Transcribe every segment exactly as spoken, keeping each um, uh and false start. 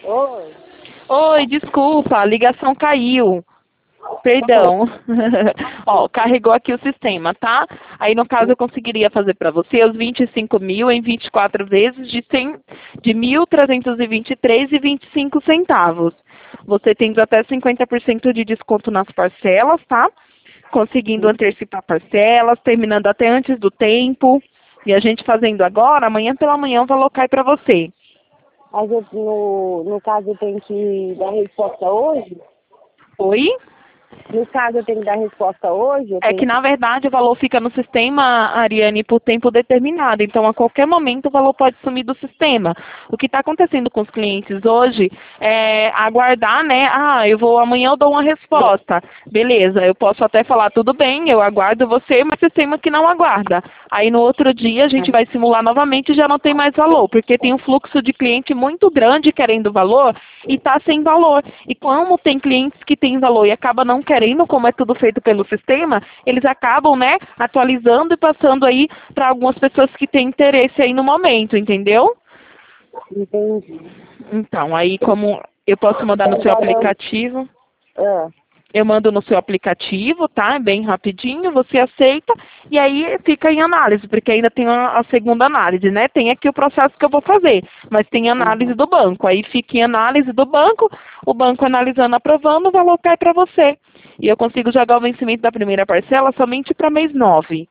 Oi. Oi, desculpa, a ligação caiu. Perdão. Ó, carregou aqui o sistema, tá? Aí, no caso, eu conseguiria fazer para você os vinte e cinco mil em vinte e quatro vezes de, cem, de mil trezentos e vinte e três e vinte e cinco centavos. Você tendo até cinquenta por cento de desconto nas parcelas, tá? Conseguindo antecipar parcelas, terminando até antes do tempo. E a gente fazendo agora, amanhã pela manhã o valor cai para você. Mas eu, no, no caso eu tenho que dar resposta hoje? Oi? No caso eu tenho que dar resposta hoje? Eu É tenho que, na verdade, o valor fica no sistema, Ariane, por tempo determinado. Então, a qualquer momento, o valor pode sumir do sistema. O que está acontecendo com os clientes hoje é aguardar, né? Ah, eu vou, amanhã eu dou uma resposta. Beleza, eu posso até falar, tudo bem, eu aguardo você, mas o sistema que não aguarda. Aí, no outro dia, a gente vai simular novamente e já não tem mais valor, porque tem um fluxo de cliente muito grande querendo valor e está sem valor. E como tem clientes que têm valor e acaba não querendo, como é tudo feito pelo sistema, eles acabam, né, atualizando e passando aí para algumas pessoas que têm interesse aí no momento, entendeu? Entendi. Então, aí como eu posso mandar no seu Agora eu... aplicativo, Ah, eu mando no seu aplicativo, tá? É bem rapidinho, você aceita e aí fica em análise, porque ainda tem a, a segunda análise, né? Tem aqui o processo que eu vou fazer, mas tem análise uhum. do banco. Aí fica em análise do banco, o banco analisando, aprovando, o valor cai para você. E eu consigo jogar o vencimento da primeira parcela somente para mês nove.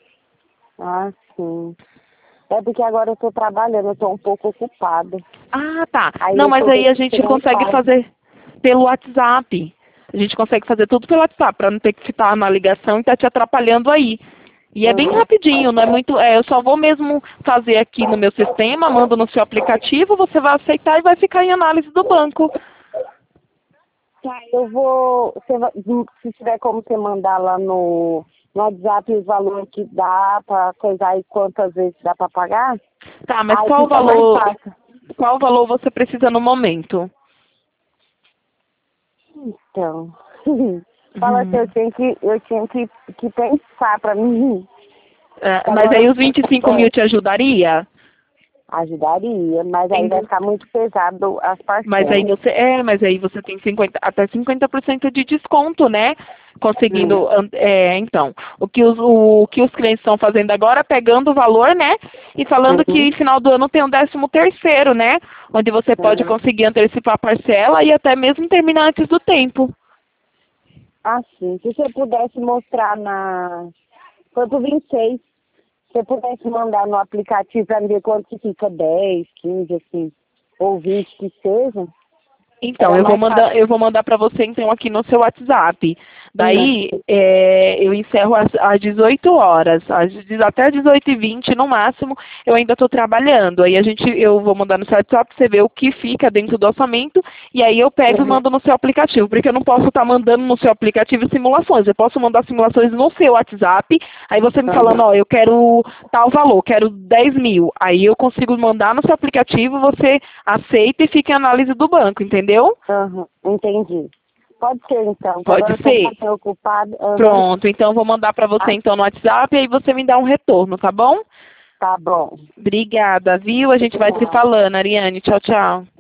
Ah, sim. É porque agora eu tô trabalhando, eu tô um pouco ocupada. Ah, tá. Aí Não, eu mas tô aí a vendo se gente não consegue faz. fazer pelo WhatsApp. A gente consegue fazer tudo pelo WhatsApp, para não ter que ficar na ligação e estar te atrapalhando aí. E é bem Uhum. rapidinho, não é muito. É, eu só vou mesmo fazer aqui no meu sistema, mando no seu aplicativo, você vai aceitar e vai ficar em análise do banco. Tá, eu vou. Você vai, se tiver como você mandar lá no, no WhatsApp os valores que dá pra coisar e quantas vezes dá pra pagar, Tá, mas aí qual o fica mais valor, fácil. qual valor você precisa no momento? Então. Fala assim, eu tinha que, eu tinha que, que pensar pra mim. É, mas Agora aí os vinte e cinco mil é, te ajudaria? ajudaria, mas aí vai Em- ficar muito pesado as Mas aí parcelas. você, é, mas aí você tem cinquenta até cinquenta por cento de desconto, né? Hum. Conseguindo, an- é, então, o que os, o, que os clientes estão fazendo agora, pegando o valor, né? E falando que Uhum. final do ano tem um décimo terceiro, né? Onde você pode Uhum. conseguir antecipar a parcela e até mesmo terminar antes do tempo. Assim, se você pudesse mostrar na. Foi pro vinte e seis. Se você pudesse mandar no aplicativo para ver quanto que fica dez, quinze, assim, ou vinte que seja, Então, era eu vou mais mandar, fácil. eu vou mandar para você então aqui no seu WhatsApp. Hum. Daí, é, eu encerro às, às dezoito horas, às, de- até dezoito e vinte no máximo, eu ainda estou trabalhando. Aí a gente, eu vou mandar no seu WhatsApp, você vê o que fica dentro do orçamento, e aí eu pego e Uhum. mando no seu aplicativo, porque eu não posso estar mandando no seu aplicativo simulações. Eu posso mandar simulações no seu WhatsApp, aí você me falando, Uhum. ó, eu quero tal valor, quero dez mil. Aí eu consigo mandar no seu aplicativo, você aceita e fica em análise do banco, entendeu? Uhum. Entendi. Pode ser então, que agora Pode eu tô um ser? pouquinho ocupada. Uhum. Pronto, então vou mandar para você Ah, então no WhatsApp e aí você me dá um retorno, tá bom? tá bom. Obrigada, viu? A gente vai se falando, Ariane. Tchau, tchau.